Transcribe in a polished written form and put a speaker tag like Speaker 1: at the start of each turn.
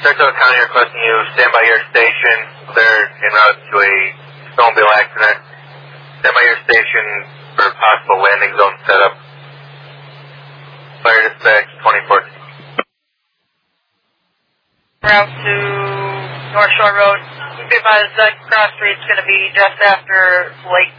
Speaker 1: Saratoga County requesting you stand by your station. They're en route to a snowmobile accident. Stand by your station for possible landing zone setup. Fire dispatch 2014.
Speaker 2: Route to North Shore Road. Be advised that cross street's going to be just after Lake